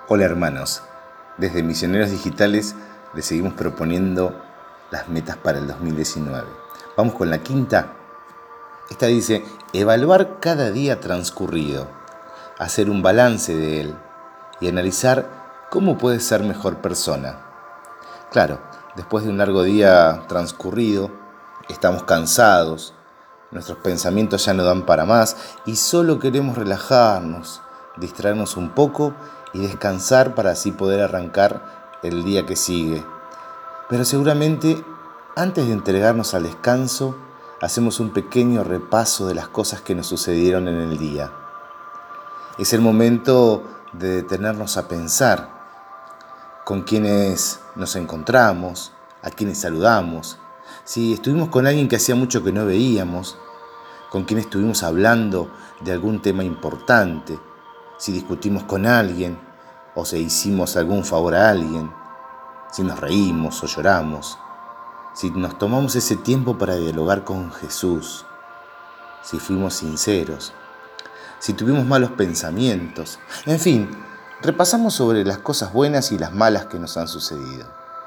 Hola hermanos, desde Misioneros Digitales les seguimos proponiendo las metas para el 2019. Vamos con la quinta. Esta dice, evaluar cada día transcurrido, hacer un balance de él y analizar cómo puedes ser mejor persona. Claro, después de un largo día transcurrido, estamos cansados, nuestros pensamientos ya no dan para más y solo queremos relajarnos, distraernos un poco y descansar para así poder arrancar el día que sigue. Pero seguramente antes de entregarnos al descanso, hacemos un pequeño repaso de las cosas que nos sucedieron en el día. Es el momento de detenernos a pensar con quiénes nos encontramos, a quiénes saludamos, si estuvimos con alguien que hacía mucho que no veíamos, con quién estuvimos hablando de algún tema importante, si discutimos con alguien o si hicimos algún favor a alguien, si nos reímos o lloramos, si nos tomamos ese tiempo para dialogar con Jesús, si fuimos sinceros, si tuvimos malos pensamientos, en fin, repasamos sobre las cosas buenas y las malas que nos han sucedido.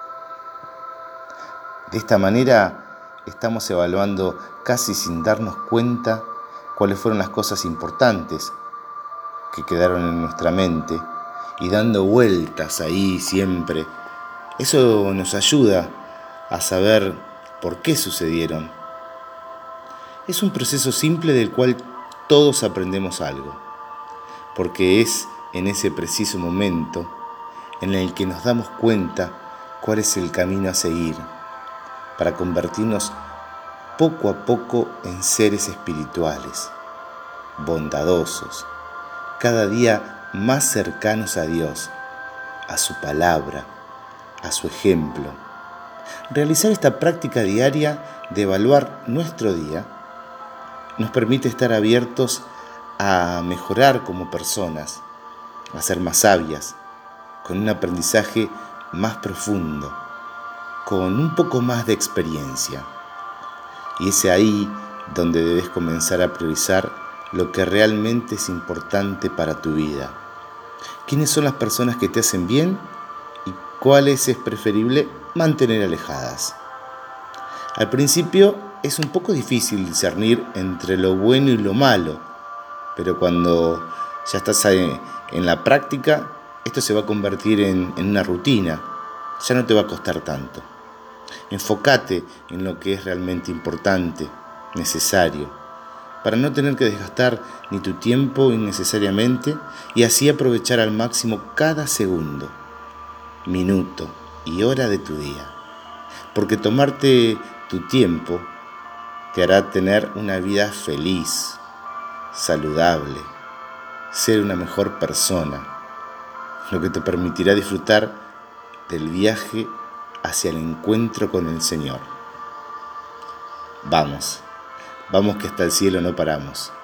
De esta manera estamos evaluando casi sin darnos cuenta cuáles fueron las cosas importantes que quedaron en nuestra mente y dando vueltas ahí siempre. Eso nos ayuda a saber por qué sucedieron. Es un proceso simple del cual todos aprendemos algo, porque es en ese preciso momento en el que nos damos cuenta cuál es el camino a seguir para convertirnos poco a poco en seres espirituales, bondadosos, cada día más cercanos a Dios, a su palabra, a su ejemplo. Realizar esta práctica diaria de evaluar nuestro día nos permite estar abiertos a mejorar como personas, a ser más sabias, con un aprendizaje más profundo, con un poco más de experiencia. Y es ahí donde debes comenzar a priorizar lo que realmente es importante para tu vida. ¿Quiénes son las personas que te hacen bien y cuáles es preferible mantener alejadas? Al principio es un poco difícil discernir entre lo bueno y lo malo, pero cuando ya estás en la práctica, esto se va a convertir en una rutina, ya no te va a costar tanto. Enfócate en lo que es realmente importante, necesario, para no tener que desgastar ni tu tiempo innecesariamente y así aprovechar al máximo cada segundo, minuto y hora de tu día. Porque tomarte tu tiempo te hará tener una vida feliz, saludable, ser una mejor persona, lo que te permitirá disfrutar del viaje hacia el encuentro con el Señor. Vamos que hasta el cielo no paramos.